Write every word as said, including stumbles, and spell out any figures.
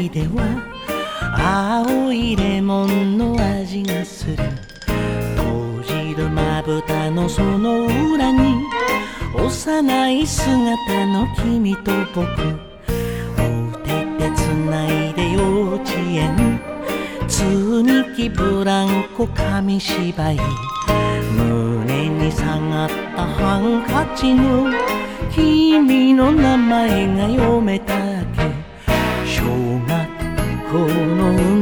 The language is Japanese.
い出は青いレモンの味がする。閉じるまぶたのその裏に幼い姿の君と僕、お手手つないで幼稚園、積み木ブランコ紙芝居、胸に下がったハンカチの君の名前が読めたっけ。小学校の